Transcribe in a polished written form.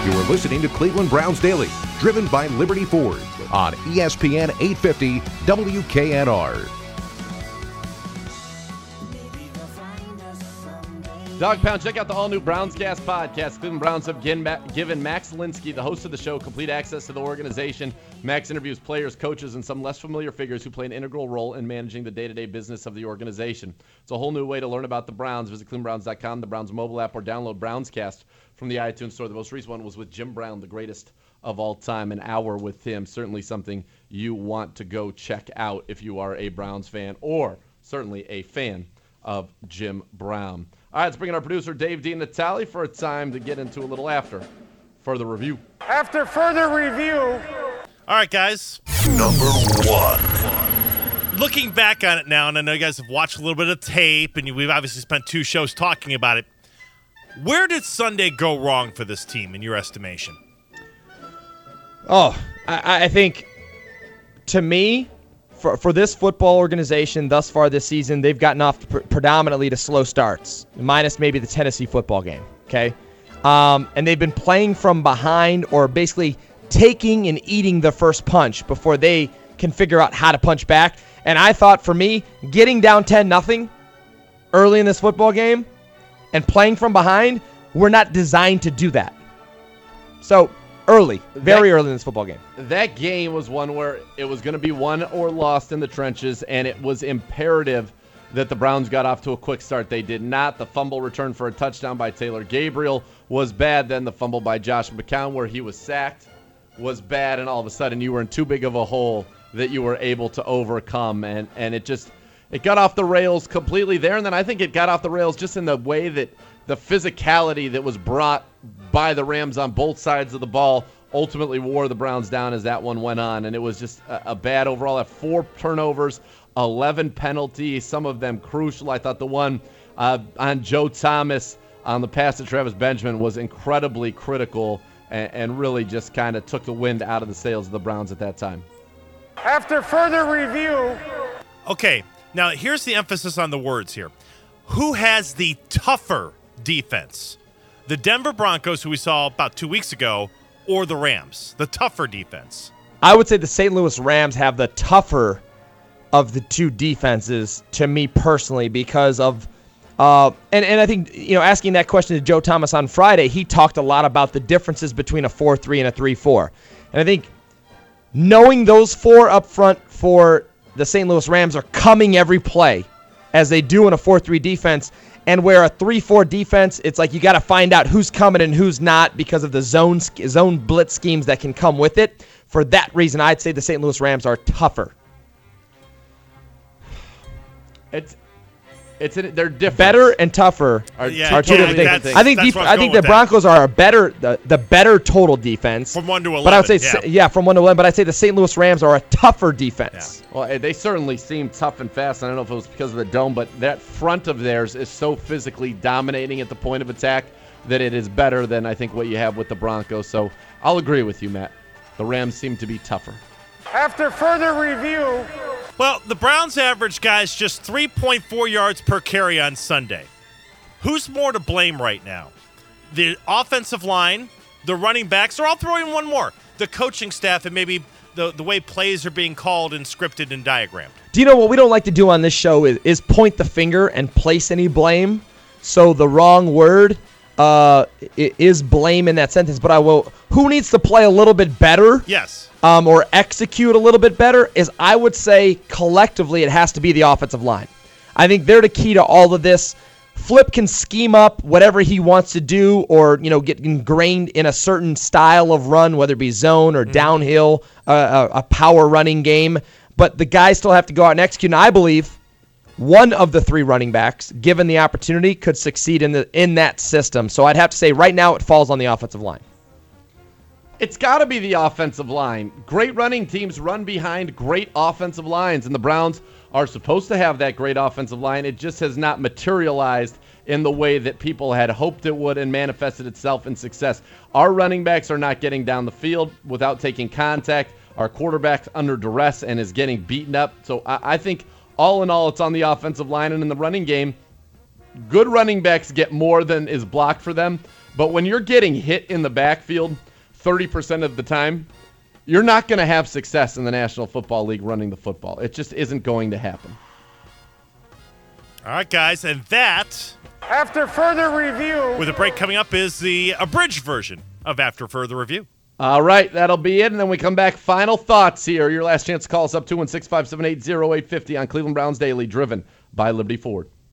You are listening to Cleveland Browns Daily, driven by Liberty Ford on ESPN 850 WKNR. Dog Pound, check out the all-new Brownscast podcast. Cleveland Browns have given Max Linsky, the host of the show, complete access to the organization. Max interviews players, coaches, and some less familiar figures who play an integral role in managing the day-to-day business of the organization. It's a whole new way to learn about the Browns. Visit ClevelandBrowns.com, the Browns mobile app, or download Brownscast from the iTunes Store. The most recent one was with Jim Brown, the greatest of all time. An hour with him. Certainly something you want to go check out if you are a Browns fan or certainly a fan of Jim Brown. All right, let's bring in our producer, Dave DiNatale, for a time to get into a little after further review. After further review. All right, guys. Number one. Looking back on it now, and I know you guys have watched a little bit of tape, and we've obviously spent 2 shows talking about it. Where did Sunday go wrong for this team, in your estimation? Oh, I think, to me, for this football organization thus far this season, they've gotten off predominantly to slow starts, minus maybe the Tennessee football game, okay? And they've been playing from behind or basically taking and eating the first punch before they can figure out how to punch back. And I thought, for me, getting down 10-0 early in this football game and playing from behind, we're not designed to do that. So early, very early in this football game. That game was one where it was going to be won or lost in the trenches, and it was imperative that the Browns got off to a quick start. They did not. The fumble return for a touchdown by Taylor Gabriel was bad. Then the fumble by Josh McCown where he was sacked was bad, and all of a sudden you were in too big of a hole that you were able to overcome, and it got off the rails completely there. And then I think it got off the rails just in the way that the physicality that was brought by the Rams on both sides of the ball ultimately wore the Browns down as that one went on. And it was just a bad overall. At 4 turnovers, 11 penalties, some of them crucial. I thought the one on Joe Thomas on the pass to Travis Benjamin was incredibly critical and really just kind of took the wind out of the sails of the Browns at that time. After further review. Okay, now here's the emphasis on the words here. Who has the tougher defense? The Denver Broncos, who we saw about 2 weeks ago, or the Rams? The tougher defense. I would say the St. Louis Rams have the tougher of the 2 defenses, to me personally, because of and I think, asking that question to Joe Thomas on Friday, he talked a lot about the differences between a 4-3 and a 3-4. And I think knowing those 4 up front for the St. Louis Rams are coming every play, as they do in a 4-3 defense, and where a 3-4 defense, it's like you got to find out who's coming and who's not because of the zone blitz schemes that can come with it. For that reason, I'd say the St. Louis Rams are tougher. They're different. Better and tougher are 2 different things. I think the Broncos are the better total defense from 1 to 11. But I would say from 1 to 11. But I'd say the St. Louis Rams are a tougher defense. Yeah. Well, they certainly seem tough and fast. I don't know if it was because of the dome, but that front of theirs is so physically dominating at the point of attack that it is better than I think what you have with the Broncos. So I'll agree with you, Matt. The Rams seem to be tougher. After further review. Well, the Browns average, guys, just 3.4 yards per carry on Sunday. Who's more to blame right now? The offensive line, the running backs, or I'll throw in one more, the coaching staff, and maybe the way plays are being called and scripted and diagrammed. Do you know what we don't like to do on this show is point the finger and place any blame? So the wrong word is blame in that sentence. But who needs to play a little bit better? Yes. Or execute a little bit better is, I would say, collectively, it has to be the offensive line. I think they're the key to all of this. Flip can scheme up whatever he wants to do or, get ingrained in a certain style of run, whether it be zone or downhill, a power running game. But the guys still have to go out and execute. And I believe one of the 3 running backs, given the opportunity, could succeed in that system. So I'd have to say right now it falls on the offensive line. It's got to be the offensive line. Great running teams run behind great offensive lines, and the Browns are supposed to have that great offensive line. It just has not materialized in the way that people had hoped it would and manifested itself in success. Our running backs are not getting down the field without taking contact. Our quarterback's under duress and is getting beaten up. So I think all in all, it's on the offensive line. And in the running game, good running backs get more than is blocked for them. But when you're getting hit in the backfield 30% of the time, you're not going to have success in the National Football League running the football. It just isn't going to happen. All right, guys, and that, After further review, with a break coming up, is the abridged version of After Further Review. All right, that'll be it. And then we come back. Final thoughts here. Your last chance to call us up 216-578-0850 on Cleveland Browns Daily, driven by Liberty Ford.